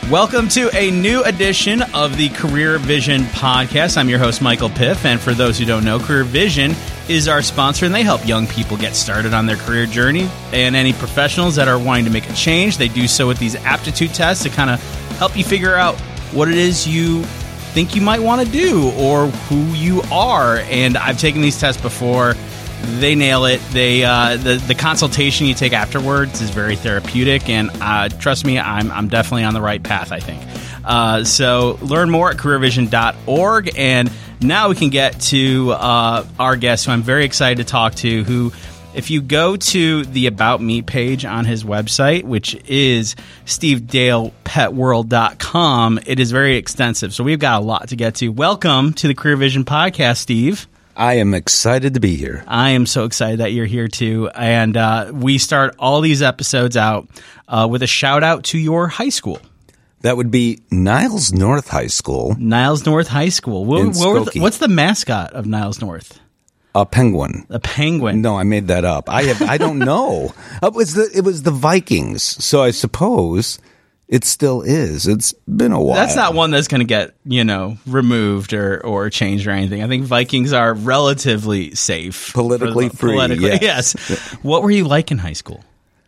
Welcome to a new edition of the Career Vision podcast. I'm your host, Michael Piff, and for those who don't know, Career Vision is our sponsor, and they help young people get started on their career journey. And any professionals that are wanting to make a change, they do so with these aptitude tests to kind of help you figure out what it is you think you might want to do or who you are. And I've taken these tests before. They nail it. The consultation you take afterwards is very therapeutic, and trust me, I'm definitely on the right path, I think. So learn more at careervision.org, and now we can get to our guest, who I'm very excited to talk to, who, if you go to the About Me page on his website, which is stevedalePetWorld.com, it is very extensive, so we've got a lot to get to. Welcome to the Career Vision podcast, Steve. I am excited to be here. I am so excited that you're here, too. And we start all these episodes out with a shout-out to your high school. That would be Niles North High School. Niles North High School. What's the mascot of Niles North? A penguin. A penguin. No, I made that up. I don't know. It was the Vikings, so I suppose it still is. It's been a while. That's not one that's going to get, removed or changed or anything. I think Vikings are relatively safe. Politically free. Yes. What were you like in high school?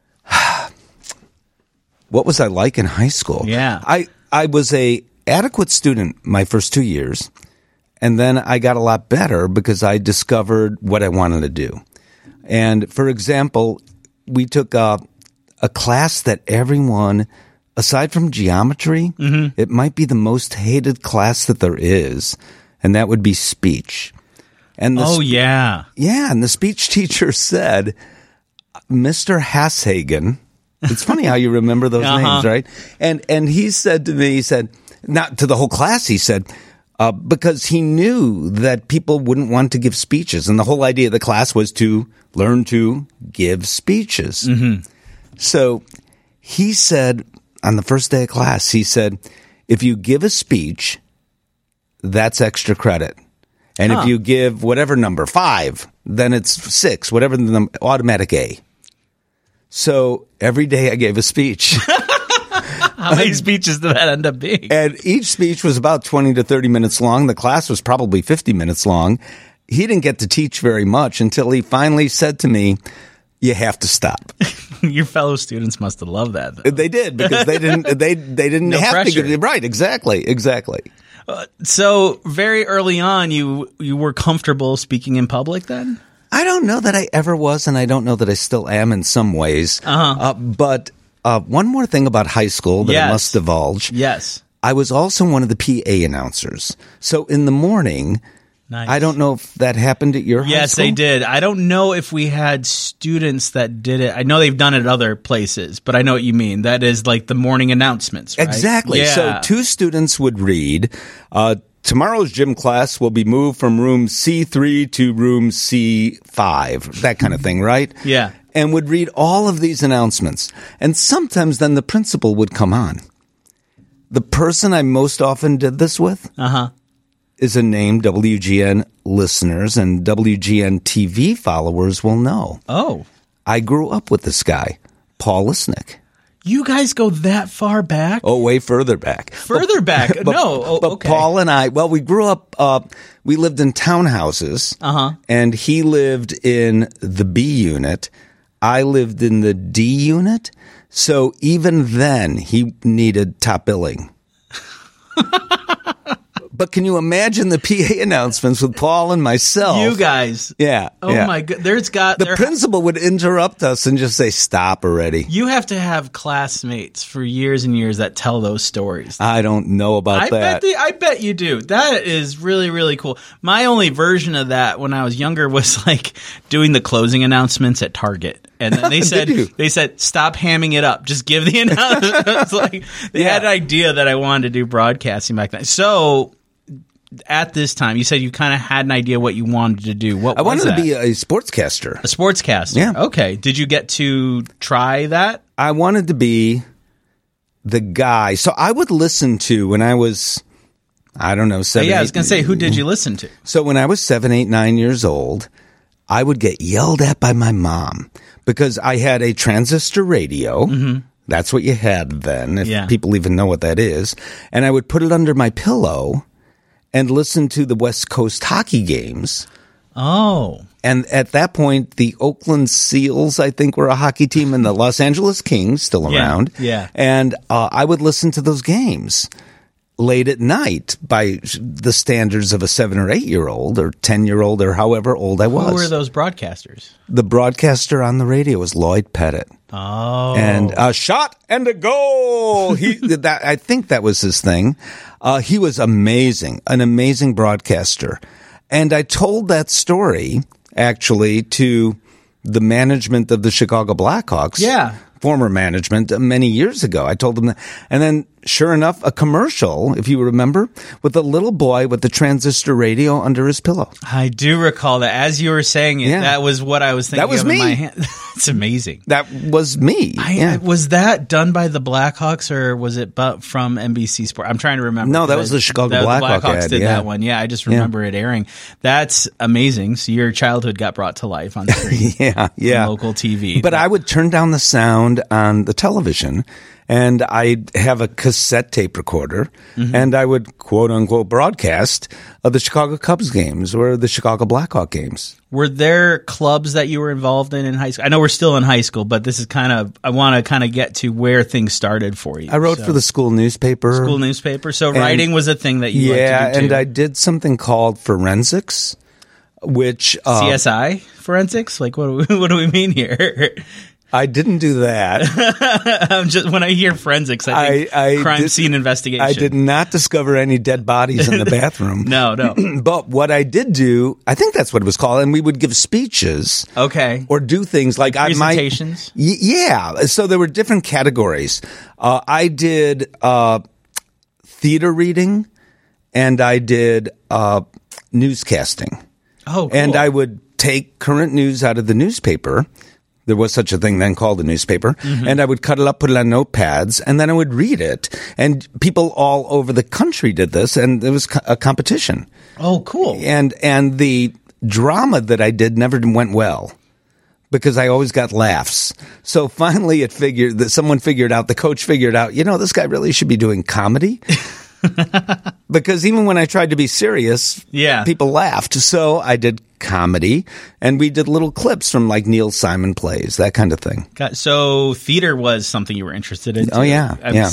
What was I like in high school? Yeah. I was a adequate student my first 2 years, and then I got a lot better because I discovered what I wanted to do. And, for example, we took a class that everyone, aside from geometry, it might be the most hated class that there is, and that would be speech. And yeah. Yeah, and the speech teacher said, Mr. Hasshagen, it's funny how you remember those names, right? And he said to me, not to the whole class, he said, because he knew that people wouldn't want to give speeches, and the whole idea of the class was to learn to give speeches. So he said, on the first day of class, he said, if you give a speech, that's extra credit. And if you give whatever number, 5, then it's 6, whatever the number, automatic A. So every day I gave a speech. How many speeches did that end up being? And each speech was about 20 to 30 minutes long. The class was probably 50 minutes long. He didn't get to teach very much until he finally said to me, you have to stop. Your fellow students must have loved that, though. They did, because they didn't No have pressure. to give, right, exactly. So very early on, you were comfortable speaking in public then? I don't know that I ever was, and I don't know that I still am in some ways. But one more thing about high school that I must divulge. Yes. I was also one of the PA announcers. So in the morning, nice. I don't know if that happened at your high school. Yes, they did. I don't know if we had students that did it. I know they've done it at other places, but I know what you mean. That is like the morning announcements, right? Exactly. Yeah. So 2 students would read, tomorrow's gym class will be moved from room C3 to room C5, that kind of thing, right? Yeah. And would read all of these announcements. And sometimes then the principal would come on. The person I most often did this with is a name WGN listeners and WGN TV followers will know. Oh. I grew up with this guy, Paul Lisnick. You guys go that far back? Oh, way further back. Further back? No. But Okay. Paul and I, we grew up, we lived in townhouses. And he lived in the B unit. I lived in the D unit. So even then, he needed top billing. But can you imagine the PA announcements with Paul and myself? You guys. Yeah. My God. The principal would interrupt us and just say, stop already. You have to have classmates for years and years that tell those stories. I don't know about that. I bet you do. That is really, really cool. My only version of that when I was younger was like doing the closing announcements at Target. And then they said, stop hamming it up. Just give the announcement. Like they had an idea that I wanted to do broadcasting back then. So at this time, you said you kind of had an idea what you wanted to do. I wanted to be a sportscaster. A sportscaster? Yeah. Okay. Did you get to try that? I wanted to be the guy. So I would listen to when I was, I don't know, 7, I was going to say, who did you listen to? So when I was 7, 8, 9 years old, I would get yelled at by my mom because I had a transistor radio That's what you had then, if Yeah. people even know what that is. And I would put it under my pillow and listen to the West Coast hockey games. Oh. And at that point, the Oakland Seals, I think, were a hockey team, and the Los Angeles Kings still Yeah, around. yeah. And I would listen to those games late at night by the standards of a 7 or 8 year old or 10-year-old or however old I was. Who were those broadcasters? The broadcaster on the radio was Lloyd Pettit. Oh. And a shot and a goal. I think that was his thing. He was amazing, an amazing broadcaster. And I told that story actually to the management of the Chicago Blackhawks. Yeah. Former management many years ago. I told them that. And then, sure enough, a commercial, if you remember, with a little boy with the transistor radio under his pillow. I do recall that. As you were saying it, Yeah. that was what I was thinking That was of in me. my hand. It's amazing. That was me. Was that done by the Blackhawks or was it from NBC Sport? I'm trying to remember. No, that was the Chicago Blackhawk Blackhawks ad, did yeah. that one. Yeah, I just remember it airing. That's amazing. So your childhood got brought to life on screen. Yeah. On local TV. But I would turn down the sound on the television, and I'd have a cassette tape recorder, and I would quote unquote broadcast the Chicago Cubs games or the Chicago Blackhawk games. Were there clubs that you were involved in high school? I know we're still in high school, but this is I want to kind of get to where things started for you. I wrote for the school newspaper. So writing was a thing that you liked to do too. And I did something called forensics, which CSI forensics. Like what do we mean here? I didn't do that. When I hear forensics, I think crime scene investigation. I did not discover any dead bodies in the bathroom. No. But what I did do, I think that's what it was called, and we would give speeches. Okay. Or do things like presentations? Yeah. So there were different categories. I did theater reading, and I did newscasting. Oh, cool. And I would take current news out of the newspaper. There was such a thing then called a newspaper. And I would cut it up, put it on notepads, and then I would read it. And people all over the country did this, and there was a competition. Oh, cool. And the drama that I did never went well because I always got laughs. So finally someone figured out, the coach figured out, this guy really should be doing comedy. Because even when I tried to be serious, people laughed. So I did comedy, and we did little clips from like Neil Simon plays, that kind of thing. So theater was something you were interested in? Oh, yeah.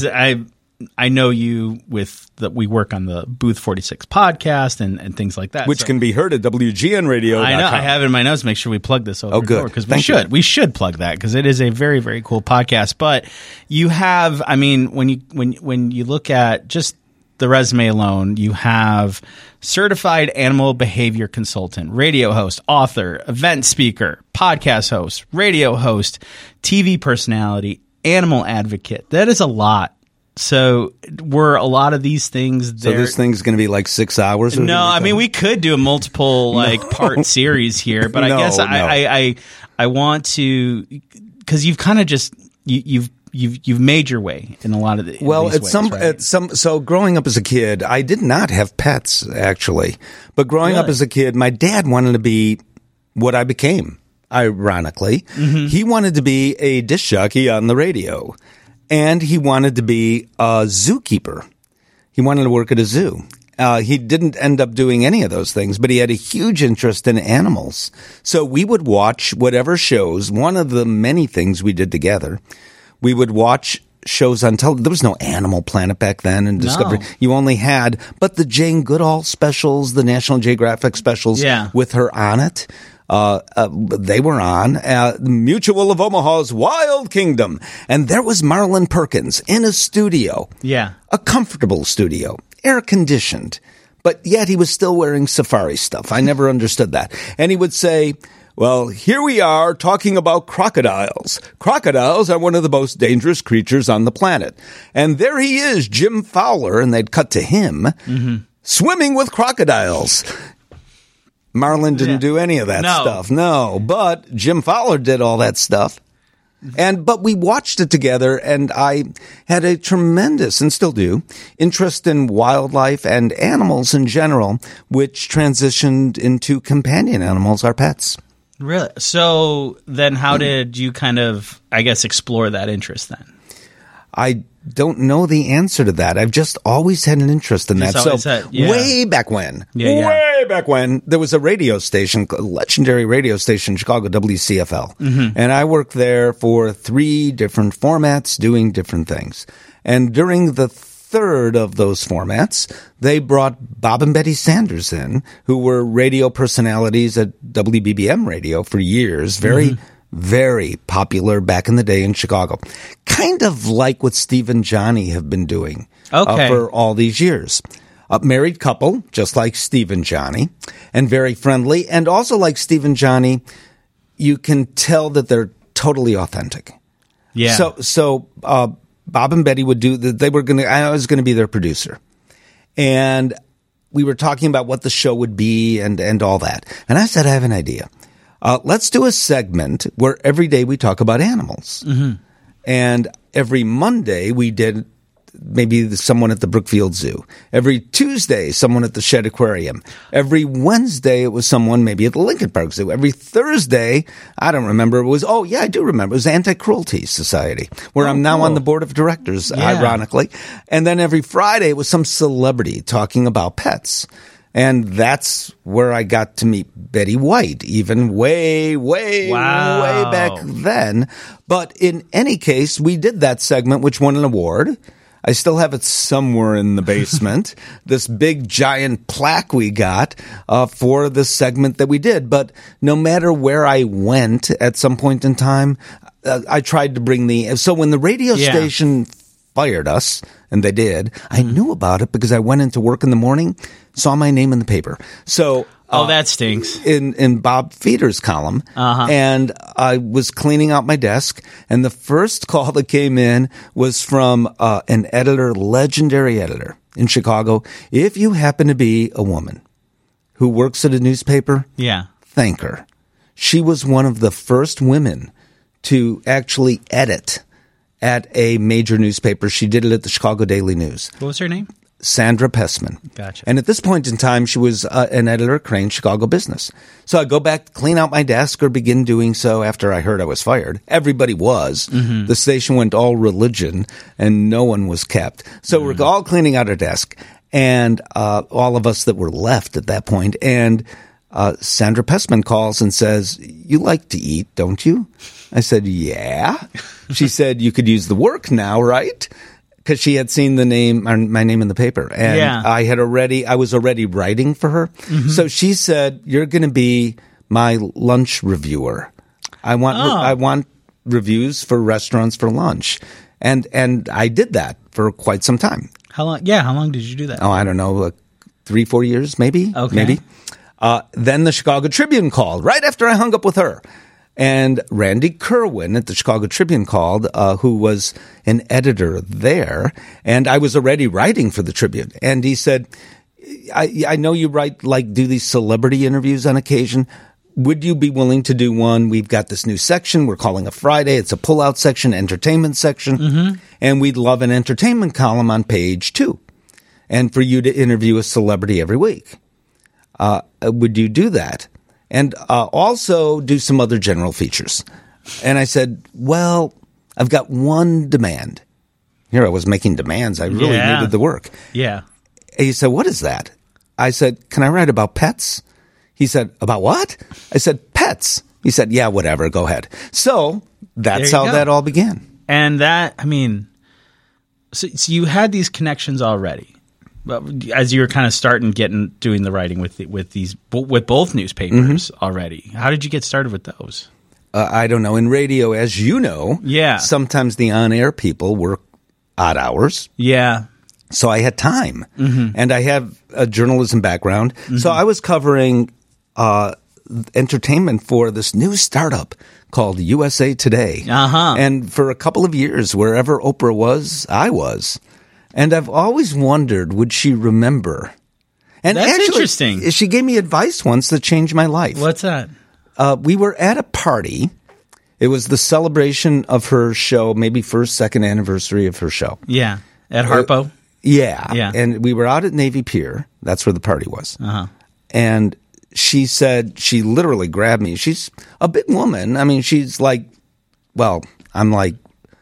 I know you we work on the Booth 46 podcast and things like that. Which can be heard at WGNradio.com. I know. I have it in my notes. Make sure we plug this over. Oh, good. Because we should plug that because it is a very, very cool podcast. But you have, when you look at just the resume alone, you have certified animal behavior consultant, radio host, author, event speaker, podcast host, radio host, TV personality, animal advocate. That is a lot. So were a lot of these things there? So this thing's going to be like 6 hours? No, we could do a multiple part series here, but I guess I want to, because you've kind of just you've made your way in a lot of the so growing up as a kid, I did not have pets actually, but growing up as a kid, my dad wanted to be what I became. Ironically, he wanted to be a disc jockey on the radio, and he wanted to be a zookeeper. He wanted to work at a zoo. He didn't end up doing any of those things, but he had a huge interest in animals. So we would watch whatever shows. One of the many things we did together. We would watch shows on television. There was no Animal Planet back then and Discovery. No. You only had, but the Jane Goodall specials, the National Geographic specials with her on it. They were on Mutual of Omaha's Wild Kingdom. And there was Marlin Perkins in a studio. Yeah. A comfortable studio, air conditioned. But yet he was still wearing safari stuff. I never understood that. And he would say, well, here we are talking about crocodiles. Crocodiles are one of the most dangerous creatures on the planet. And there he is, Jim Fowler, and they'd cut to him swimming with crocodiles. Marlin didn't do any of that stuff. No, but Jim Fowler did all that stuff. But we watched it together, and I had a tremendous, and still do, interest in wildlife and animals in general, which transitioned into companion animals, our pets. Really? So then how did you kind of, I guess, explore that interest then? I don't know the answer to that. I've just always had an interest in that. Way back when, way back when, there was a radio station, a legendary radio station in Chicago, WCFL. And I worked there for 3 different formats doing different things. And during the third of those formats, they brought Bob and Betty Sanders in, who were radio personalities at WBBM radio for years, very popular back in the day in Chicago. Kind of like what Steve and Johnny have been doing for all these years. A married couple, just like Steve and Johnny, and very friendly. And also like Steve and Johnny, you can tell that they're totally authentic. Yeah. So Bob and Betty would do I was going to be their producer. And we were talking about what the show would be and all that. And I said, I have an idea. Let's do a segment where every day we talk about animals. And every Monday we did maybe someone at the Brookfield Zoo. Every Tuesday, someone at the Shedd Aquarium. Every Wednesday, it was someone maybe at the Lincoln Park Zoo. Every Thursday, I don't remember, I do remember. It was Anti-Cruelty Society, where I'm now on the board of directors, ironically. And then every Friday, it was some celebrity talking about pets. And that's where I got to meet Betty White, even way back then. But in any case, we did that segment, which won an award. I still have it somewhere in the basement, this big giant plaque we got for the segment that we did. But no matter where I went at some point in time, I tried to bring so when the radio station fired us, and they did, I knew about it because I went into work in the morning, saw my name in the paper. So that stinks. In Bob Feeder's column. And I was cleaning out my desk, and the first call that came in was from an editor, legendary editor in Chicago. If you happen to be a woman who works at a newspaper, thank her. She was one of the first women to actually edit at a major newspaper. She did it at the Chicago Daily News. What was her name? Sandra Pessman. Gotcha. And at this point in time, she was an editor at Crane Chicago Business. So I go back, clean out my desk, or begin doing so after I heard I was fired. Everybody was. The station went all religion, and no one was kept. So we're all cleaning out our desk, and all of us that were left at that point. And Sandra Pessman calls and says, "You like to eat, don't you?" I said, "Yeah." She said, "You could use the work now, right?" Because she had seen my name in the paper, and I was already writing for her. So she said, "You're going to be my lunch reviewer. I want reviews for restaurants for lunch," and I did that for quite some time. How long? Yeah, how long did you do that? Oh, I don't know, like 3-4 years, maybe. Okay. Maybe. Then the Chicago Tribune called right after I hung up with her. And Randy Kerwin at the Chicago Tribune called, who was an editor there. And I was already writing for the Tribune. And he said, I know you do these celebrity interviews on occasion. Would you be willing to do one? We've got this new section we're calling a Friday. It's a pullout section, entertainment section. And we'd love an entertainment column on page 2. And for you to interview a celebrity every week. Would you do that? And also do some other general features. And I said, well, I've got one demand. Here I was making demands. I really needed the work. Yeah. And he said, what is that? I said, can I write about pets? He said, about what? I said, pets. He said, yeah, whatever, go ahead. So that's how that all began. And that, I mean, so you had these connections already. But as you were kind of doing the writing with both newspapers already, how did you get started with those? I don't know. In radio, as you know, sometimes the on-air people work odd hours. Yeah. So I had time. And I have a journalism background. So I was covering entertainment for this new startup called USA Today. And for a couple of years, wherever Oprah was, I was. And I've always wondered, would she remember? And that's actually, interesting. She gave me advice once that changed my life. What's that? We were at a party. It was the celebration of her show, maybe second anniversary of her show. Yeah. At Harpo? Yeah. And we were out at Navy Pier. That's where the party was. And she said, she literally grabbed me. She's a big woman. I mean, she's like, well, I'm like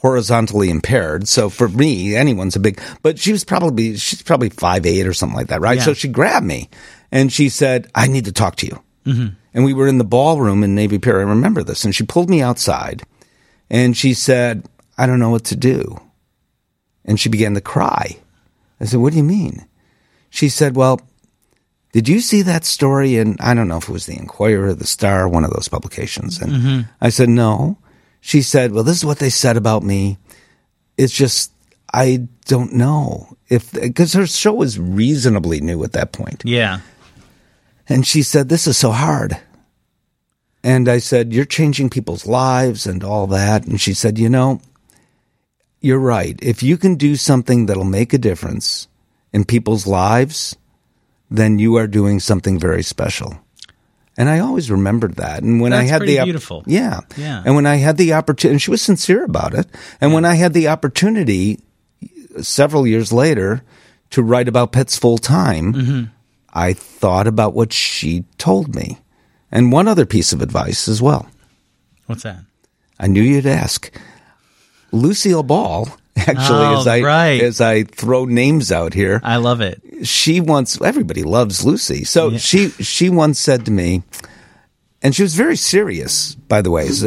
horizontally impaired. So for me, anyone's a big, but she's probably 5'8" or something like that, right? Yeah. So she grabbed me and she said, I need to talk to you. Mm-hmm. And we were in the ballroom in Navy Pier. I remember this. And she pulled me outside and she said, I don't know what to do. And she began to cry. I said, what do you mean? She said, well, did you see that story in, I don't know if it was the Inquirer or the Star, one of those publications. And I said, no. She said, well, this is what they said about me. It's just, I don't know. Because her show was reasonably new at that point. Yeah. And she said, this is so hard. And I said, you're changing people's lives and all that. And she said, you're right. If you can do something that'll make a difference in people's lives, then you are doing something very special. And I always remembered that. And when That's I had pretty the beautiful. Yeah. Yeah. And when I had the opportunity, and she was sincere about it. And when I had the opportunity several years later to write about pets full time, I thought about what she told me. And one other piece of advice as well. What's that? I knew you'd ask. Lucille Ball, actually, as I throw names out here. I love it. Everybody loves Lucy. So she once said to me, and she was very serious, by the way, as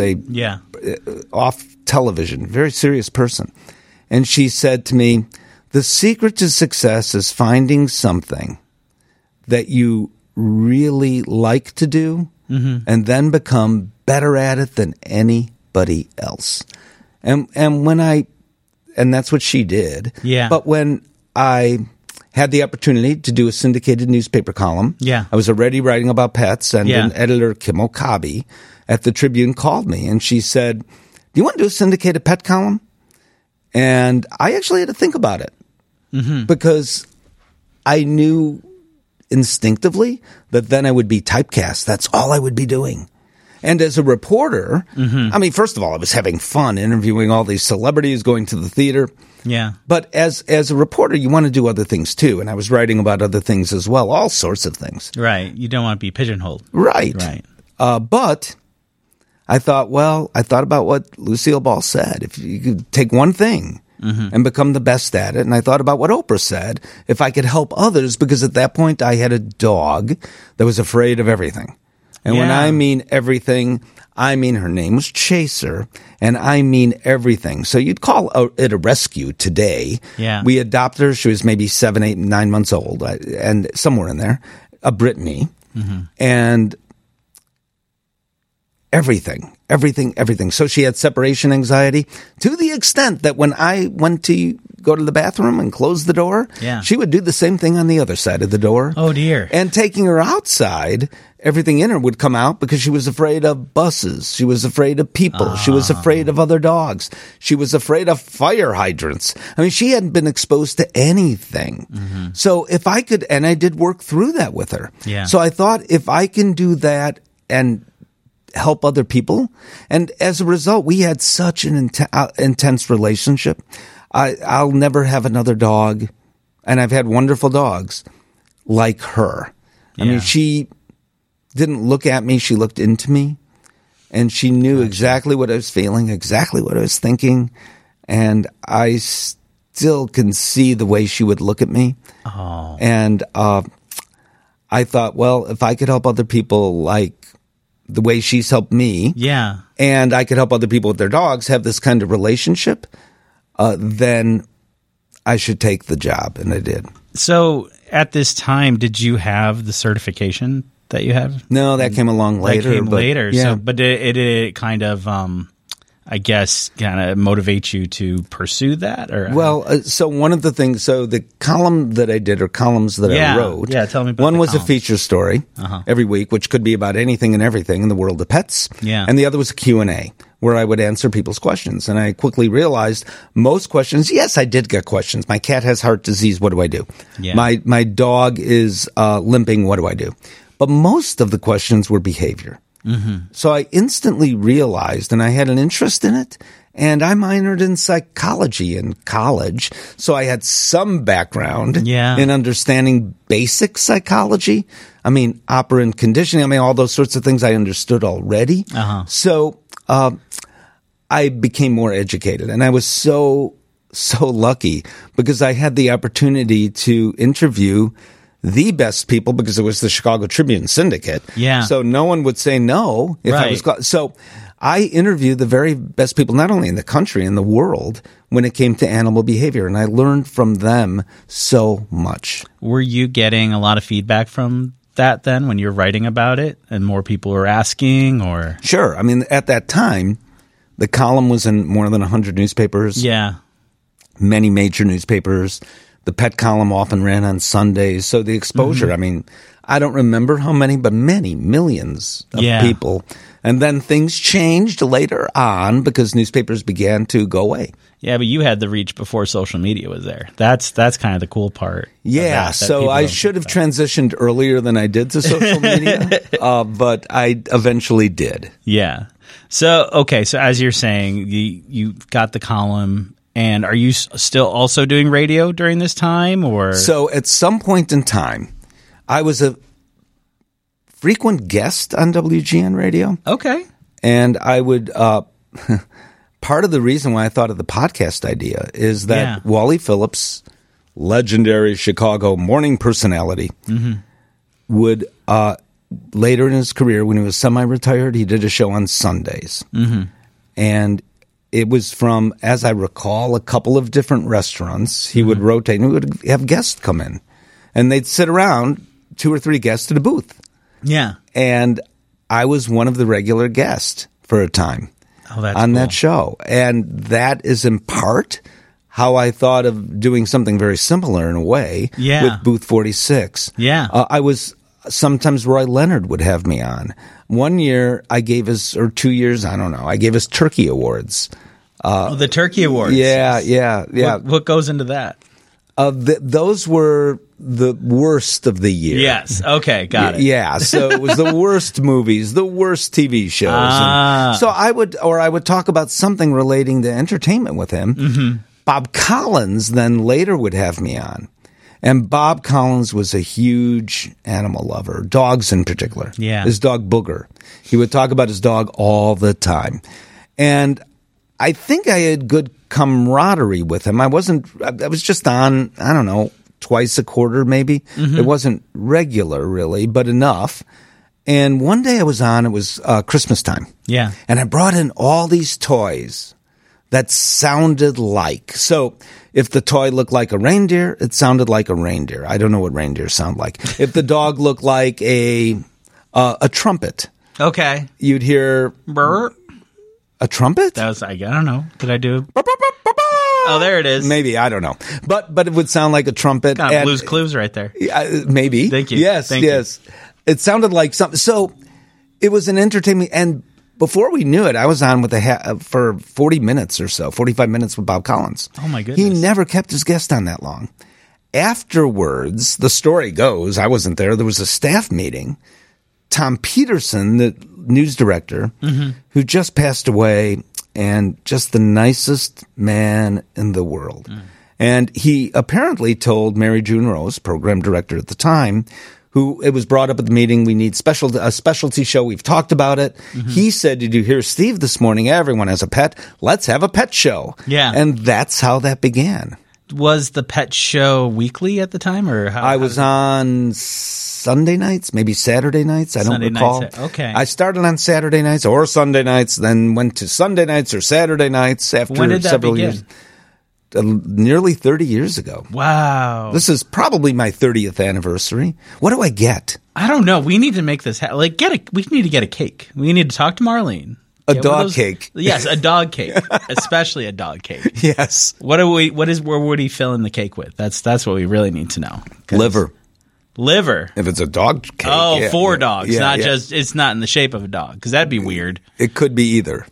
off television, very serious person. And she said to me, the secret to success is finding something that you really like to do and then become better at it than anybody else. And that's what she did. Yeah. But when I had the opportunity to do a syndicated newspaper column, I was already writing about pets, and an editor, Kim Okabe, at the Tribune called me and she said, do you want to do a syndicated pet column? And I actually had to think about it because I knew instinctively that then I would be typecast. That's all I would be doing. And as a reporter, I mean, first of all, I was having fun interviewing all these celebrities, going to the theater. Yeah. But as a reporter, you want to do other things too. And I was writing about other things as well, all sorts of things. Right. You don't want to be pigeonholed. Right. Right. But I thought about what Lucille Ball said. If you could take one thing and become the best at it. And I thought about what Oprah said, if I could help others, because at that point I had a dog that was afraid of everything. And when I mean everything, I mean her name was Chaser, and I mean everything. So you'd call it a rescue today. Yeah. We adopted her. She was maybe 7, 8, 9 months old, and somewhere in there, a Brittany. And everything. So she had separation anxiety to the extent that when I went to go to the bathroom and close the door, she would do the same thing on the other side of the door. Oh, dear. And taking her outside, everything in her would come out because she was afraid of buses. She was afraid of people. She was afraid of other dogs. She was afraid of fire hydrants. I mean, she hadn't been exposed to anything. So if I could, and I did work through that with her. Yeah. So I thought if I can do that and help other people. And as a result, we had such an intense relationship. I'll never have another dog, and I've had wonderful dogs like her. I mean, she didn't look at me. She looked into me, and she knew exactly what I was feeling, exactly what I was thinking. And I still can see the way she would look at me. Oh. And I thought, well, if I could help other people like the way she's helped me, and I could help other people with their dogs have this kind of relationship, then I should take the job, and I did. So at this time, did you have the certification that you have? No, that came along later. That came later. Yeah. So, but it kind of, I guess, kind of motivates you to pursue that? Or well, so one of the things, so the column that I did, or columns that I wrote, tell me about one the was columns. a feature story every week, which could be about anything and everything in the world of pets. Yeah. And the other was a Q&A, where I would answer people's questions. And I quickly realized most questions, yes, I did get questions. My cat has heart disease. What do I do? Yeah. My dog is limping. What do I do? But most of the questions were behavior. So I instantly realized, and I had an interest in it, and I minored in psychology in college. So I had some background in understanding basic psychology. I mean, operant conditioning. I mean, all those sorts of things I understood already. So I I became more educated, and I was so lucky because I had the opportunity to interview the best people because it was the Chicago Tribune Syndicate. Yeah. So no one would say no if I was. So I interviewed the very best people, not only in the country, in the world, when it came to animal behavior. And I learned from them so much. Were you getting a lot of feedback from that then when you're writing about it and more people were asking or? Sure. I mean, at that time, the column was in more than 100 newspapers. Yeah. Many major newspapers. The pet column often ran on Sundays. So the exposure, I mean, I don't remember how many, but many millions of people. And then things changed later on because newspapers began to go away. Yeah, but you had the reach before social media was there. That's kind of the cool part. Yeah, so I should have transitioned earlier than I did to social media, but I eventually did. Yeah. So, okay, so as you're saying, you got the column. And are you still also doing radio during this time, or? So at some point in time, I was a frequent guest on WGN Radio. Okay. And I would, part of the reason why I thought of the podcast idea is that Wally Phillips, legendary Chicago morning personality, would, later in his career, when he was semi-retired, he did a show on Sundays. And it was from, as I recall, a couple of different restaurants. He would rotate and he would have guests come in. And they'd sit around, 2 or 3 guests at a booth. Yeah. And I was one of the regular guests for a time on that show. And that is in part how I thought of doing something very similar in a way with Booth 46. Yeah. I was, sometimes Roy Leonard would have me on. One year I gave us, or 2 years, I don't know, I gave us Turkey Awards. The Turkey Awards. Yeah. What goes into that? Those were the worst of the year. Yes. Okay. Got it. Yeah. So it was the worst movies, the worst TV shows. And so I would talk about something relating to entertainment with him. Bob Collins then later would have me on. And Bob Collins was a huge animal lover, dogs in particular. Yeah. His dog Booger. He would talk about his dog all the time. And I think I had good camaraderie with him. I was just on, I don't know, twice a quarter maybe. It wasn't regular really, but enough. And one day I was on, it was Christmas time. Yeah. And I brought in all these toys that sounded like. So if the toy looked like a reindeer, it sounded like a reindeer. I don't know what reindeers sound like. If the dog looked like a trumpet. Okay. You'd hear Burr. A trumpet? That was, I don't know. Did I do? Oh, there it is. Maybe, I don't know. But it would sound like a trumpet. Kind of Blue's Clues right there. Maybe. Thank you. Yes, Thank you. It sounded like something. So it was an entertainment. And before we knew it, I was on with for 40 minutes or so, 45 minutes with Bob Collins. Oh, my goodness. He never kept his guest on that long. Afterwards, the story goes, I wasn't there. There was a staff meeting. Tom Peterson, the news director, who just passed away, and just the nicest man in the world. And he apparently told Mary June Rose, program director at the time, who it was brought up at the meeting, we need a specialty show. We've talked about it. He said, did you hear Steve this morning? Everyone has a pet. Let's have a pet show. Yeah. And that's how that began. Was the pet show weekly at the time, or how? I was on Sunday nights, maybe Saturday nights. I don't recall. Okay. I started on Saturday nights or Sunday nights, then went to Sunday nights or Saturday nights after when did that several begin? years. Nearly 30 years ago. Wow. This is probably my 30th anniversary. What do I get? I don't know. We need to make this we need to get a cake. We need to talk to Marlene. A dog cake. Yes, a dog cake, especially a dog cake. Yes. Where would he fill in the cake with? That's what we really need to know. Liver. If it's a dog cake. Oh, yeah, for dogs, yeah, just it's not in the shape of a dog, because that'd be weird. It could be either.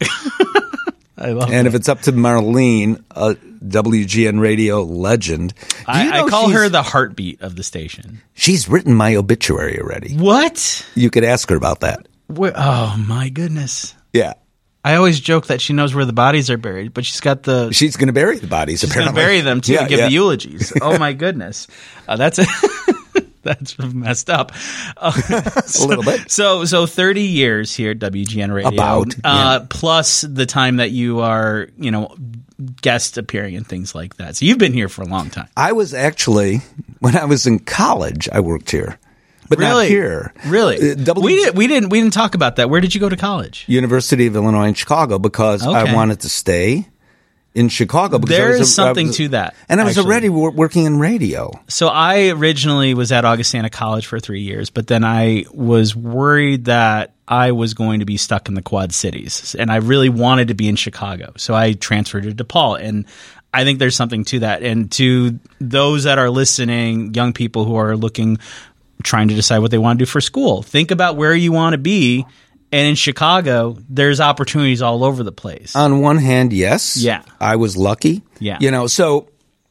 I love and that. If it's up to Marlene, a WGN radio legend. I call her the heartbeat of the station. She's written my obituary already. What? You could ask her about that. Oh, my goodness. Yeah. I always joke that she knows where the bodies are buried, but she's going to bury the bodies, she's apparently. She's going to bury them, too, and give the eulogies. Oh, my goodness. That's it. That's messed up. A little bit. So 30 years here at WGN Radio. About. Plus the time that you are, guest appearing and things like that. So you've been here for a long time. I was actually, when I was in college, I worked here. But really? Not here. Really? We didn't talk about that. Where did you go to college? University of Illinois in Chicago, because I wanted to stay in Chicago. Because there is something to that. And I was already working in radio. So I originally was at Augustana College for 3 years, but then I was worried that I was going to be stuck in the Quad Cities, and I really wanted to be in Chicago. So I transferred to DePaul, and I think there's something to that. And to those that are listening, young people who are trying to decide what they want to do for school, think about where you want to be. And in Chicago, there's opportunities all over the place. On one hand, yes. Yeah. I was lucky. Yeah. So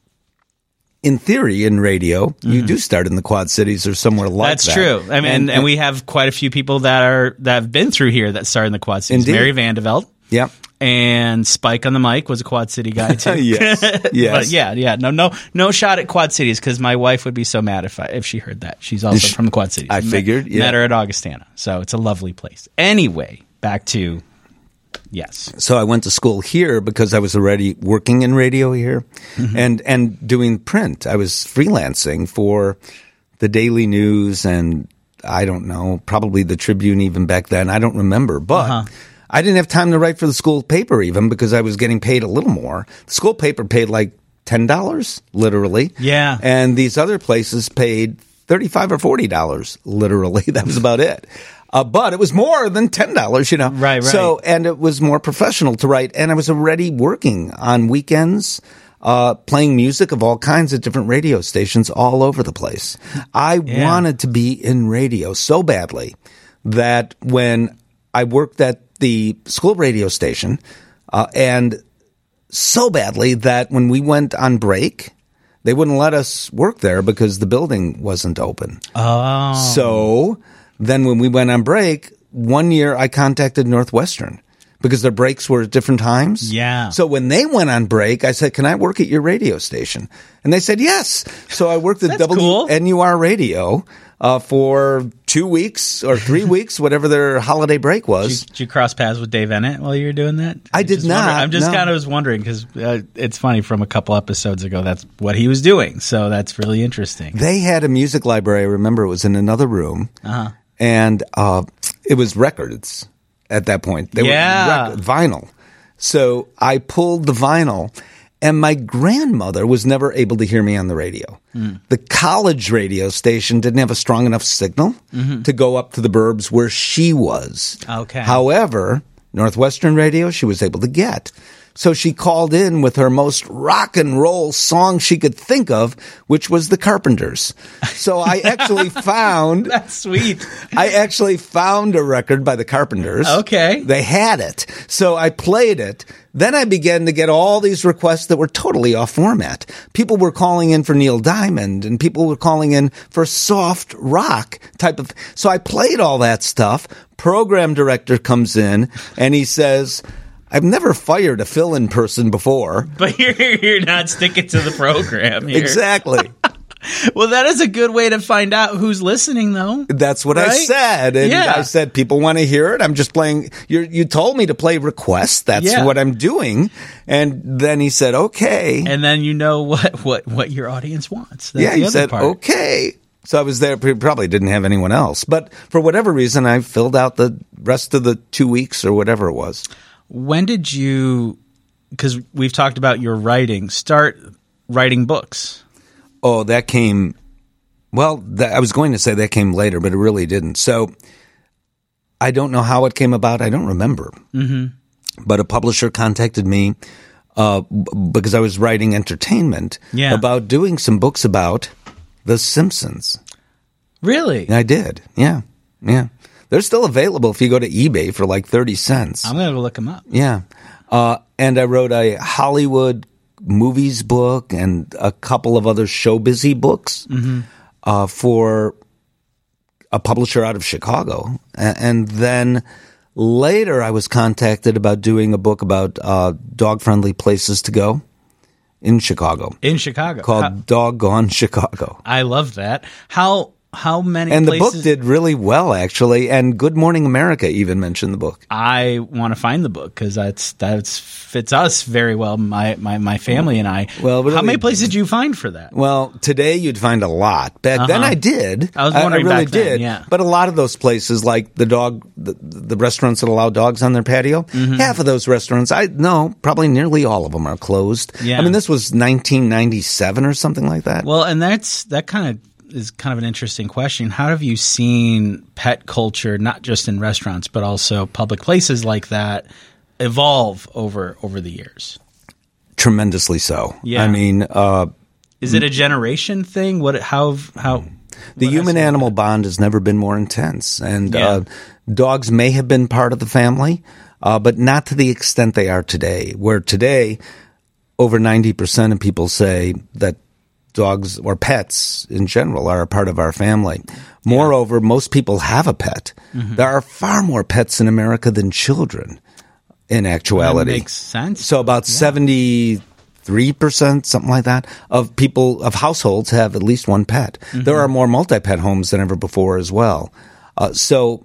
in theory, in radio, you do start in the Quad Cities or somewhere like That's that. That's true. I mean, and we have quite a few people that have been through here that started in the Quad Cities. Indeed. Mary Vandeveld. Yep. And Spike on the mic was a Quad City guy too. Yes. But yeah. No shot at Quad Cities, because my wife would be so mad if she heard that. She's also from the Quad Cities. I figured. Met her at Augustana, so it's a lovely place. Anyway, back to yes. So I went to school here because I was already working in radio here, and doing print. I was freelancing for the Daily News, and I don't know, probably the Tribune even back then. I don't remember, but. I didn't have time to write for the school paper even, because I was getting paid a little more. The school paper paid like $10, literally. Yeah. And these other places paid $35 or $40, literally. That was about it. But it was more than $10, Right. So, and it was more professional to write. And I was already working on weekends, playing music of all kinds of different radio stations all over the place. I wanted to be in radio so badly that when I worked at the school radio station, and so badly that when we went on break, they wouldn't let us work there because the building wasn't open. Oh. So then when we went on break, one year I contacted Northwestern because their breaks were at different times. Yeah. So when they went on break, I said, "Can I work at your radio station?" And they said, "Yes." So I worked at WNUR Radio for 2 weeks or 3 weeks, whatever their holiday break was. Did you cross paths with Dave Ennett while you were doing that? I did not. I'm just kind of wondering, because it's funny, from a couple episodes ago, that's what he was doing. So that's really interesting. They had a music library. I remember it was in another room, and it was records at that point. They were vinyl. So I pulled the vinyl. And my grandmother was never able to hear me on the radio. The college radio station didn't have a strong enough signal to go up to the burbs where she was. Okay. However, Northwestern Radio, she was able to get. So she called in with her most rock and roll song she could think of, which was The Carpenters. So I actually found... That's sweet. I actually found a record by The Carpenters. Okay. They had it. So I played it. Then I began to get all these requests that were totally off format. People were calling in for Neil Diamond, and people were calling in for soft rock type of... So I played all that stuff. Program director comes in, and he says... I've never fired a fill-in person before. But you're not sticking to the program here. Exactly. Well, that is a good way to find out who's listening, though. That's what I said. And I said, people want to hear it. I'm just playing. You told me to play requests. That's what I'm doing. And then he said, okay. And then you know what your audience wants. That's he said, part. Okay. So I was there. Probably didn't have anyone else. But for whatever reason, I filled out the rest of the 2 weeks or whatever it was. When did you, because we've talked about your writing, start writing books? Oh, that came, I was going to say that came later, but it really didn't. So I don't know how it came about. I don't remember. But a publisher contacted me because I was writing entertainment about doing some books about The Simpsons. Really? And I did. Yeah. They're still available if you go to eBay for like 30 cents. I'm going to go look them up. Yeah. And I wrote a Hollywood movies book and a couple of other showbizy books for a publisher out of Chicago. And then later I was contacted about doing a book about dog-friendly places to go in Chicago. In Chicago. Called Doggone Chicago. I love that. How many and places? The book did really well, actually. And Good Morning America even mentioned the book. I want to find the book because that fits us very well, my family and I. Well, really, how many places did you find for that? Well, today you'd find a lot. Back then I did. I was wondering I really back then, did. yeah. But a lot of those places, like the restaurants that allow dogs on their patio, half of those restaurants, probably nearly all of them are closed. Yeah. I mean, this was 1997 or something like that. Well, and that kind of is kind of an interesting question. How have you seen pet culture, not just in restaurants, but also public places like that, evolve over the years? Tremendously so. Yeah. I mean, is it a generation thing? How the human-animal bond has never been more intense, and Yeah. Dogs may have been part of the family, but not to the extent they are today. Where today, over 90% of people say that dogs or pets in general are a part of our family. Moreover, most people have a pet. There are far more pets in America than children, in actuality. That makes sense. So about 73%, something like that, of households have at least one pet. There are more multi-pet homes than ever before as well. So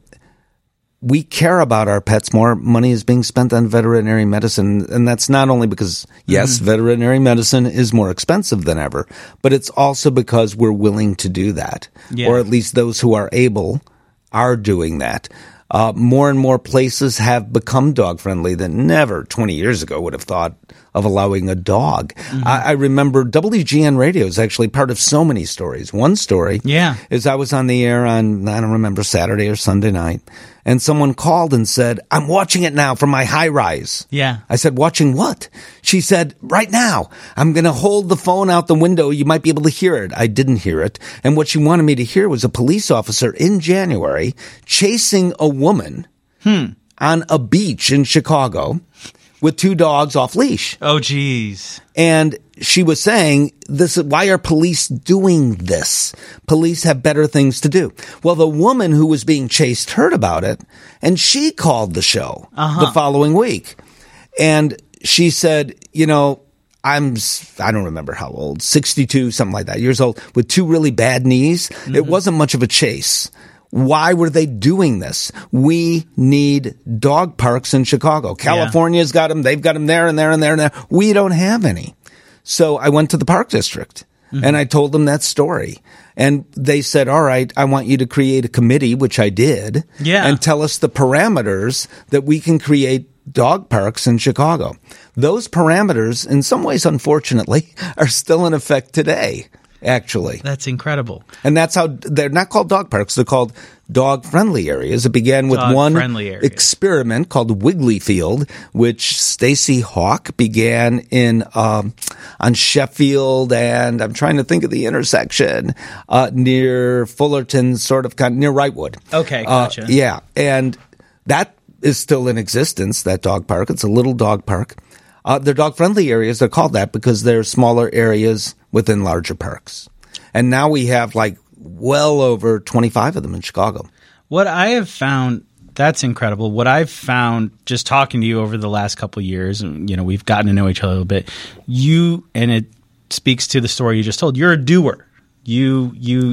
we care about our pets more. Money is being spent on veterinary medicine, and that's not only because, yes, veterinary medicine is more expensive than ever, but it's also because we're willing to do that, or at least those who are able are doing that. More and more places have become dog-friendly that never 20 years ago would have thought of allowing a dog. I remember WGN Radio is actually part of so many stories. One story is I was on the air on, I don't remember, Saturday or Sunday night, and someone called and said, I'm watching it now from my high-rise. Yeah. I said, watching what? She said, right now. I'm going to hold the phone out the window. You might be able to hear it. I didn't hear it. And what she wanted me to hear was a police officer in January chasing a woman on a beach in Chicago with two dogs off leash. Oh, geez. And she was saying, why are police doing this? Police have better things to do. Well, the woman who was being chased heard about it, and she called the show the following week. And she said, I don't remember how old, 62, something like that, years old, with two really bad knees. It wasn't much of a chase. Why were they doing this? We need dog parks in Chicago. California's got them. They've got them there and there and there and there. We don't have any. So I went to the park district and I told them that story. And they said, all right, I want you to create a committee, which I did, and tell us the parameters that we can create dog parks in Chicago. Those parameters, in some ways, unfortunately, are still in effect today. Actually. That's incredible. And that's how they're not called dog parks. They're called dog-friendly areas. It began with one experiment called Wiggly Field, which Stacy Hawk began in on Sheffield, and I'm trying to think of the intersection near Fullerton, near Wrightwood. Okay, gotcha. Yeah, and that is still in existence, that dog park. It's a little dog park. They're dog-friendly areas. They're called that because they're smaller areas within larger parks. And now we have well over 25 of them in Chicago. What I have found, that's incredible. What I've found just talking to you over the last couple of years, and, we've gotten to know each other a little bit, and it speaks to the story you just told. You're a doer. You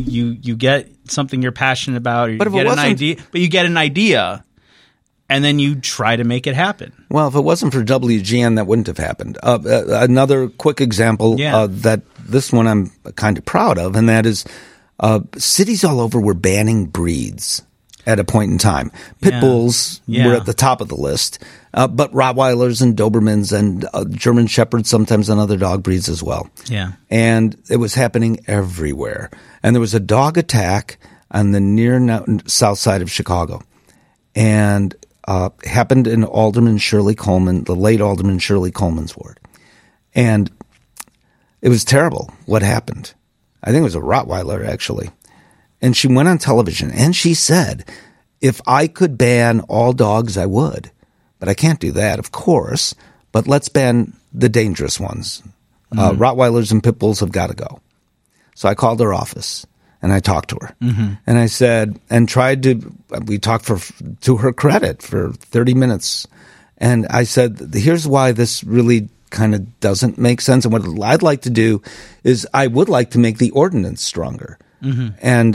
get something you're passionate about, or you get an idea, and then you try to make it happen. Well, if it wasn't for WGN, that wouldn't have happened. Another quick example that this one I'm kind of proud of, and that is cities all over were banning breeds at a point in time. Pit bulls were at the top of the list, but Rottweilers and Dobermans and German Shepherds, sometimes and other dog breeds as well. Yeah. And it was happening everywhere. And there was a dog attack on the near south side of Chicago. And happened in Alderman Shirley Coleman, the late Alderman Shirley Coleman's ward. And it was terrible what happened. I think it was a Rottweiler, actually. And she went on television and she said, if I could ban all dogs, I would. But I can't do that, of course. But let's ban the dangerous ones. Rottweilers and Pit Bulls have got to go. So I called her office. And I talked to her, and I said, we talked to her credit for 30 minutes. And I said, here's why this really kind of doesn't make sense. And what I'd like to do is I would like to make the ordinance stronger. And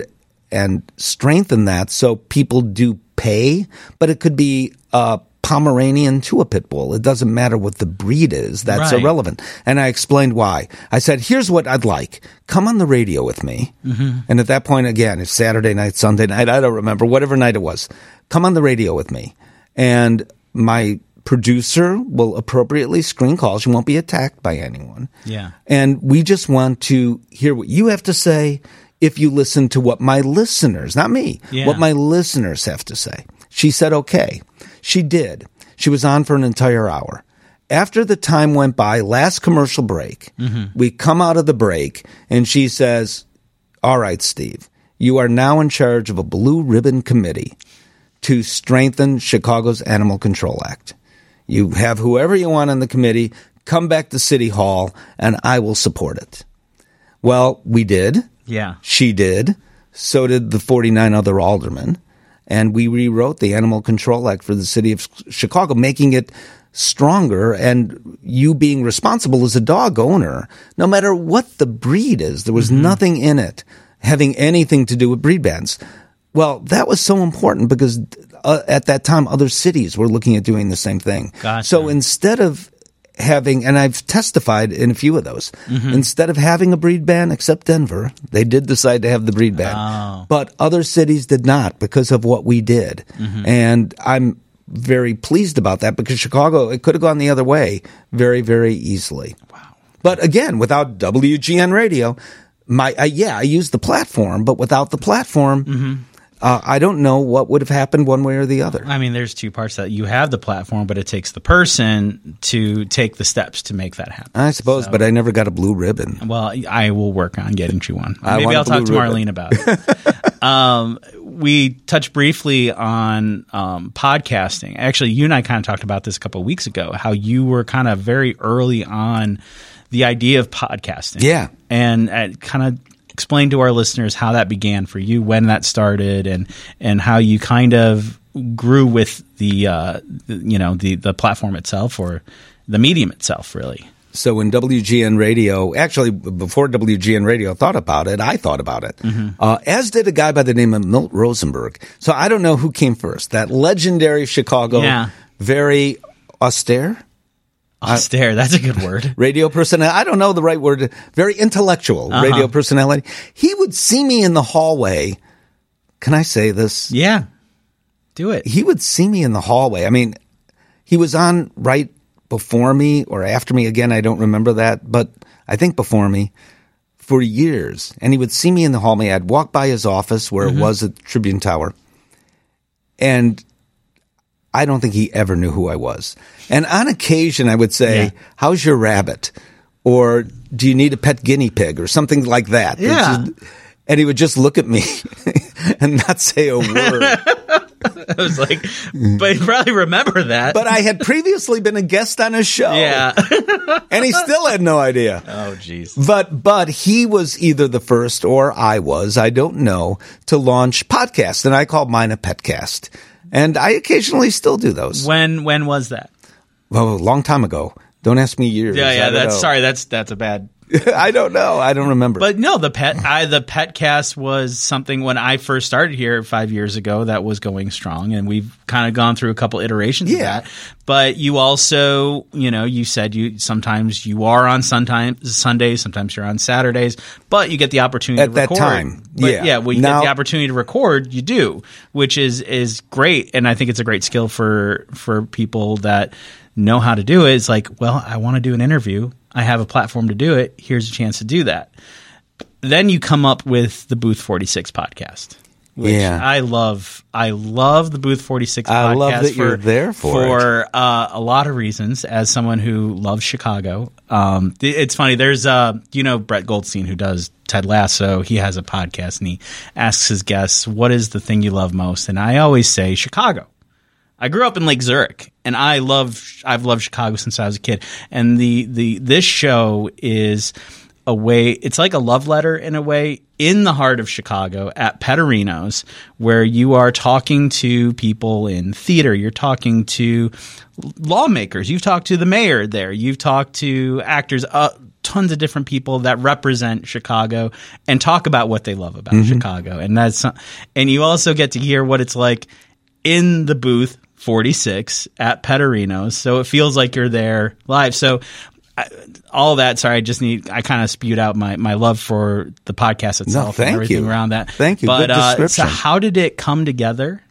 and strengthen that so people do pay, but it could be a Pomeranian to a pit bull. It doesn't matter what the breed is. That's irrelevant. And I explained why. I said, here's what I'd like. Come on the radio with me. Mm-hmm. And at that point, again, it's Saturday night, Sunday night, I don't remember, whatever night it was. Come on the radio with me. And my producer will appropriately screen calls. You won't be attacked by anyone. Yeah. And we just want to hear what you have to say if you listen to what my listeners, not me, what my listeners have to say. She said, okay. She did. She was on for an entire hour. After the time went by, last commercial break, we come out of the break, and she says, all right, Steve, you are now in charge of a blue ribbon committee to strengthen Chicago's Animal Control Act. You have whoever you want on the committee, come back to City Hall, and I will support it. Well, we did. Yeah. She did. So did the 49 other aldermen. And we rewrote the Animal Control Act for the city of Chicago, making it stronger. And you being responsible as a dog owner, no matter what the breed is, there was nothing in it having anything to do with breed bans. Well, that was so important because at that time, other cities were looking at doing the same thing. Gotcha. So instead of having, and I've testified in a few of those, instead of having a breed ban, except Denver, they did decide to have the breed ban. But other cities did not because of what we did. And I'm very pleased about that because Chicago, it could have gone the other way very, very easily. Wow. But again, without WGN Radio, I used the platform, but without the platform, I don't know what would have happened one way or the other. I mean, there's two parts that you have the platform, but it takes the person to take the steps to make that happen. I suppose, but I never got a blue ribbon. Well, I will work on getting you one. Maybe I'll talk to Marlene about it. We touched briefly on podcasting. Actually, you and I kind of talked about this a couple of weeks ago, how you were kind of very early on the idea of podcasting. Yeah. And kind of explain to our listeners how that began for you, when that started, and how you kind of grew with the platform itself or the medium itself, really. So when WGN Radio, actually before WGN Radio thought about it, I thought about it, as did a guy by the name of Milt Rosenberg. So I don't know who came first. That legendary Chicago, very austere. Austere, that's a good word. Radio personality. I don't know the right word. Very intellectual radio personality. He would see me in the hallway. Can I say this? Yeah. Do it. He would see me in the hallway. I mean, he was on right before me or after me. Again, I don't remember that, but I think before me for years. And he would see me in the hallway. I'd walk by his office where it was at Tribune Tower. And I don't think he ever knew who I was. And on occasion, I would say, how's your rabbit? Or do you need a pet guinea pig? Or something like that. Yeah. And he would just look at me and not say a word. I was like, but you probably remember that. But I had previously been a guest on his show. Yeah. And he still had no idea. Oh, jeez. But he was either the first or I don't know, to launch podcasts. And I called mine a Petcast. And I occasionally still do those. When was that? Well, a long time ago. Don't ask me years. Yeah. That's a bad. I don't know. I don't remember. But no, the Petcast was something when I first started here 5 years ago that was going strong, and we've kind of gone through a couple iterations of that. But you also, you said sometimes you are on Sundays, sometimes you're on Saturdays, but you get the opportunity to record. At that time, when you get the opportunity to record, you do, which is great, and I think it's a great skill for people that know how to do it. It's like, well, I want to do an interview. I have a platform to do it. Here's a chance to do that. Then you come up with the Booth 46 podcast. Which I love the Booth 46 podcast. I love that you're there for a lot of reasons. As someone who loves Chicago, it's funny. There's Brett Goldstein, who does Ted Lasso. He has a podcast and he asks his guests, "What is the thing you love most?" And I always say Chicago. I grew up in Lake Zurich, and I've loved Chicago since I was a kid. And this show is a way, it's like a love letter in a way, in the heart of Chicago at Pecorino's, where you are talking to people in theater, you're talking to lawmakers, you've talked to the mayor there, you've talked to actors, tons of different people that represent Chicago and talk about what they love about Chicago. And you also get to hear what it's like in the booth 46 at Petterino's. So it feels like you're there live. So all that, sorry, I kind of spewed out my love for the podcast itself and everything around that. Thank you. But, good description. So how did it come together?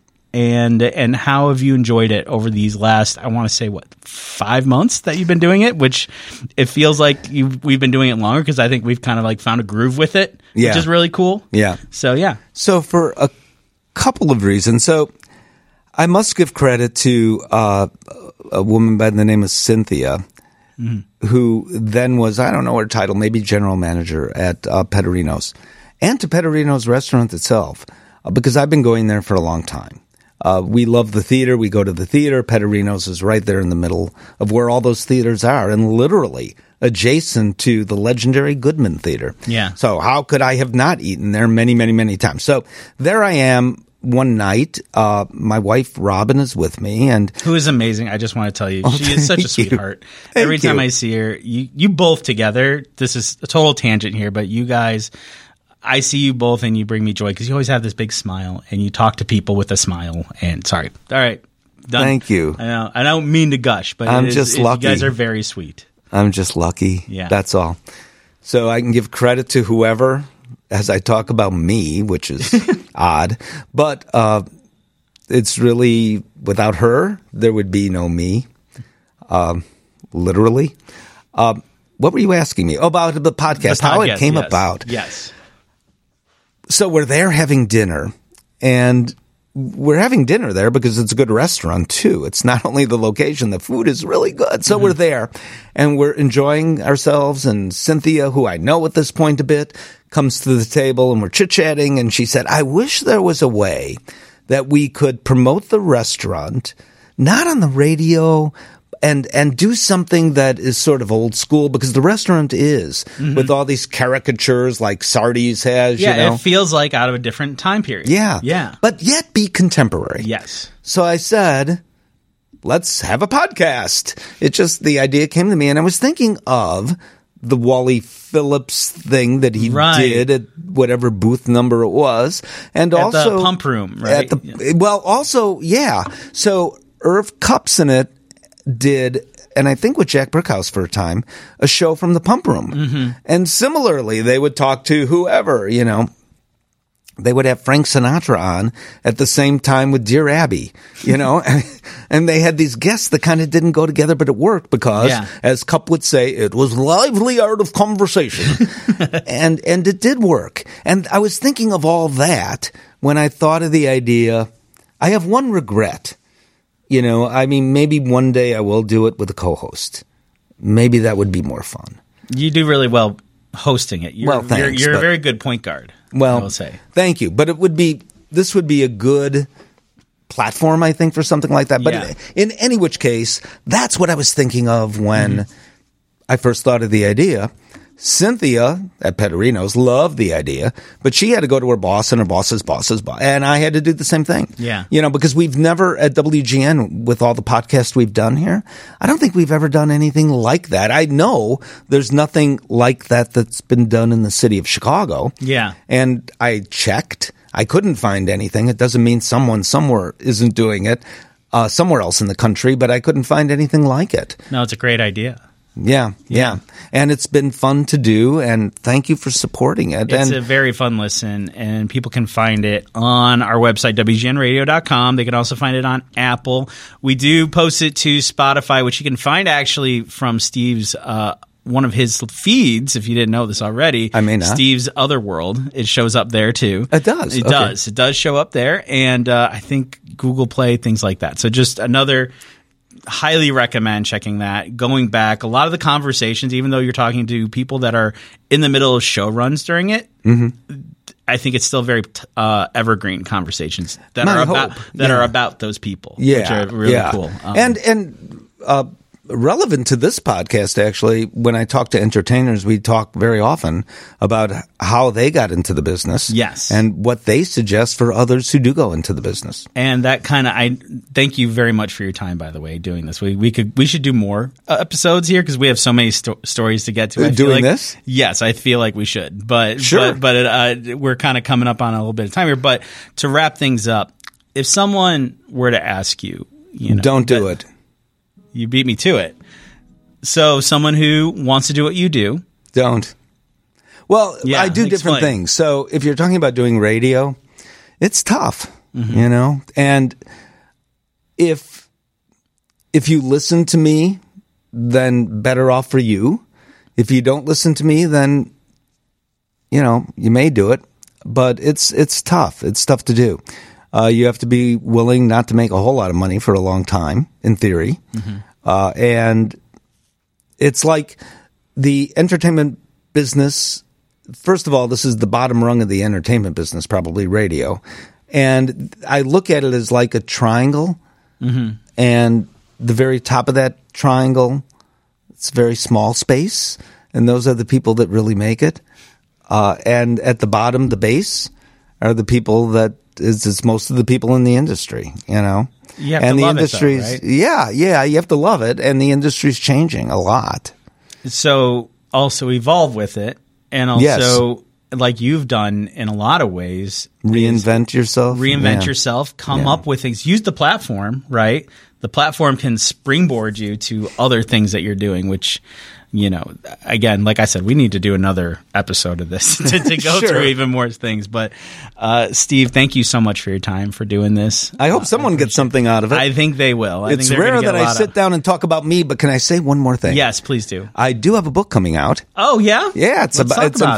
And how have you enjoyed it over these last, I want to say, 5 months that you've been doing it? Which it feels like we've been doing it longer because I think we've kind of like found a groove with it, which is really cool. Yeah. So, yeah. So for a couple of reasons. So I must give credit to a woman by the name of Cynthia, who then was, I don't know her title, maybe general manager at Petterino's, and to Petterino's restaurant itself, because I've been going there for a long time. We love the theater. We go to the theater. Petterino's is right there in the middle of where all those theaters are, and literally adjacent to the legendary Goodman Theater. Yeah. So how could I have not eaten there many, many, many times? So there I am one night. My wife, Robin, is with me. Who is amazing. I just want to tell you, she is such a sweetheart. Every time I see her, you both together, this is a total tangent here, but you guys, I see you both and you bring me joy because you always have this big smile and you talk to people with a smile. And sorry. All right. Done. Thank you. I know. I don't mean to gush, but I'm just lucky. You guys are very sweet. I'm just lucky. Yeah. That's all. So I can give credit to whoever as I talk about me, which is odd. But it's really, without her, there would be no me. Literally. What were you asking me? Oh, about the podcast, how it came about. Yes. So we're there having dinner, and we're having dinner there because it's a good restaurant, too. It's not only the location, the food is really good. So we're there, and we're enjoying ourselves, and Cynthia, who I know at this point a bit, comes to the table, and we're chit-chatting, and she said, I wish there was a way that we could promote the restaurant, not on the radio, and do something that is sort of old school, because the restaurant is, with all these caricatures like Sardi's has, Yeah, you know. it feels like out of a different time period. Yeah. Yeah. But yet be contemporary. Yes. So I said, let's have a podcast. The idea came to me, and I was thinking of the Wally Phillips thing that he did at whatever booth number it was. And at also the Pump Room, right? So Irv Kupcinet did, and I think with Jack Brickhouse for a time, a show from the Pump Room. And similarly, they would talk to whoever, you know. They would have Frank Sinatra on at the same time with Dear Abby, you know. And they had these guests that kind of didn't go together, but it worked because, as Cup would say, it was lively art of conversation. and it did work. And I was thinking of all that when I thought of the idea. I have one regret. You know, I mean, maybe one day I will do it with a co-host. Maybe that would be more fun. You do really well hosting it. Thanks. You're a very good point guard, I will say. Thank you. But this would be a good platform, I think, for something like that. But in any which case, that's what I was thinking of when I first thought of the idea. Cynthia at Petterino's loved the idea, but she had to go to her boss and her boss's boss's boss. And I had to do the same thing. Yeah. You know, because we've never at WGN, with all the podcasts we've done here, I don't think we've ever done anything like that. I know there's nothing like that that's been done in the city of Chicago. Yeah. And I checked. I couldn't find anything. It doesn't mean someone somewhere isn't doing it somewhere else in the country, but I couldn't find anything like it. No, it's a great idea. Yeah. And it's been fun to do, and thank you for supporting it. It's a very fun listen, and people can find it on our website, WGNradio.com. They can also find it on Apple. We do post it to Spotify, which you can find actually from Steve's one of his feeds, if you didn't know this already. I may not. Steve's Otherworld. It shows up there, too. It does? It does. It does show up there, and I think Google Play, things like that. So just another... highly recommend checking that. Going back, a lot of the conversations, even though you're talking to people that are in the middle of show runs during it, I think it's still very evergreen conversations that are about those people, which are really cool. relevant to this podcast, actually, when I talk to entertainers, we talk very often about how they got into the business. Yes. And what they suggest for others who do go into the business. And that I thank you very much for your time, by the way, doing this. We should do more episodes here because we have so many stories to get to. Doing this? Yes, I feel like we should. But sure. But we're kind of coming up on a little bit of time here. But to wrap things up, if someone were to ask you, don't do it. You beat me to it. So someone who wants to do what you do. Don't. Well, yeah, I do different things. So if you're talking about doing radio, it's tough, And if you listen to me, then better off for you. If you don't listen to me, then, you may do it. But it's tough. It's tough to do. You have to be willing not to make a whole lot of money for a long time, in theory. And it's like the entertainment business. First of all, this is the bottom rung of the entertainment business, probably radio. And I look at it as like a triangle. And the very top of that triangle, it's a very small space. And those are the people that really make it. And at the bottom, the base, are the people that it's most of the people in the industry, You have and to the love industry's, it, though, right? Yeah, you have to love it, and the industry's changing a lot. So also evolve with it, and also like you've done in a lot of ways, reinvent yourself, come up with things, use the platform, right? The platform can springboard you to other things that you're doing, which, again, like I said, we need to do another episode of this to go Sure. through even more things. But Steve, thank you so much for your time for doing this. I hope someone gets something out of it. I think they will. It's rare that I sit down and talk about me, but can I say one more thing? Yes, please do. I do have a book coming out. Oh, yeah? Yeah, it's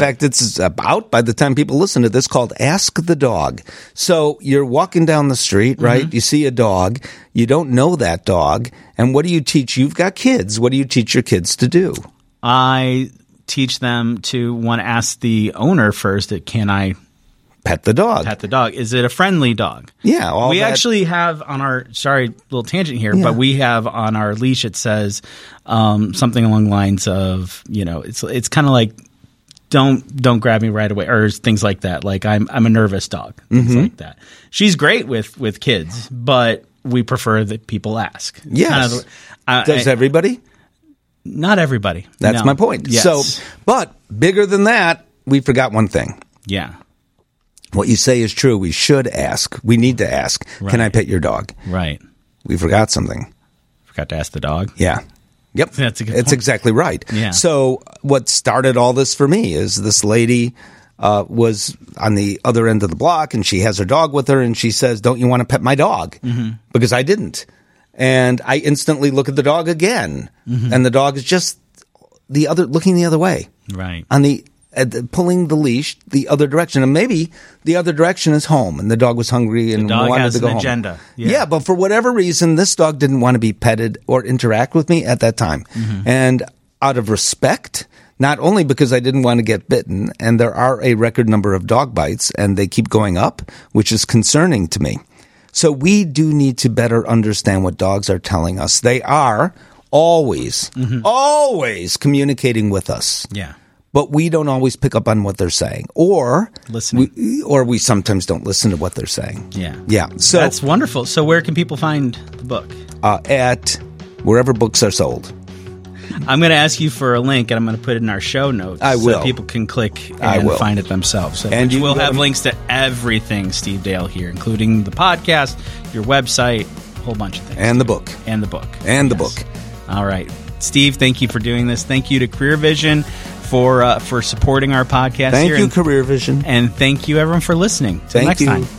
about, by the time people listen to this, called Ask the Dog. So you're walking down the street, right? You see a dog. You don't know that dog. And what do you teach? You've got kids. What do you teach your kids to do? I teach them to ask the owner first, can I pet the dog? Pet the dog. Is it a friendly dog? Yeah. We actually have on our, sorry, little tangent here, but we have on our leash, it says something along the lines of, it's kind of like, don't grab me right away, or things like that. Like I'm a nervous dog, things like that. She's great with kids, but we prefer that people ask. Yes. Does everybody? Not everybody. That's my point. Yes. So, but bigger than that, we forgot one thing. Yeah. What you say is true. We should ask. We need to ask. Right. Can I pet your dog? Right. We forgot something. Forgot to ask the dog? Yeah. Yep. That's a good point. It's exactly right. Yeah. So what started all this for me is this lady was on the other end of the block, and she has her dog with her, and she says, "Don't you want to pet my dog?" Because I didn't. And I instantly look at the dog again, and the dog is just looking the other way. Right. On pulling the leash the other direction, and maybe the other direction is home, and the dog was hungry and wanted to go home. Agenda. Yeah, but for whatever reason, this dog didn't want to be petted or interact with me at that time. And out of respect, not only because I didn't want to get bitten, and there are a record number of dog bites, and they keep going up, which is concerning to me. So we do need to better understand what dogs are telling us. They are always communicating with us. Yeah. But we don't always pick up on what they're saying, or we sometimes don't listen to what they're saying. Yeah. So that's wonderful. So where can people find the book? At wherever books are sold. I'm going to ask you for a link, and I'm going to put it in our show notes. I will. So people can click and find it themselves. So, and we'll have links to everything Steve Dale here, including the podcast, your website, a whole bunch of things. And the book. And the book. And the book. All right. Steve, thank you for doing this. Thank you to Career Vision for supporting our podcast. Thank you, Career Vision. And thank you, everyone, for listening. Till next time.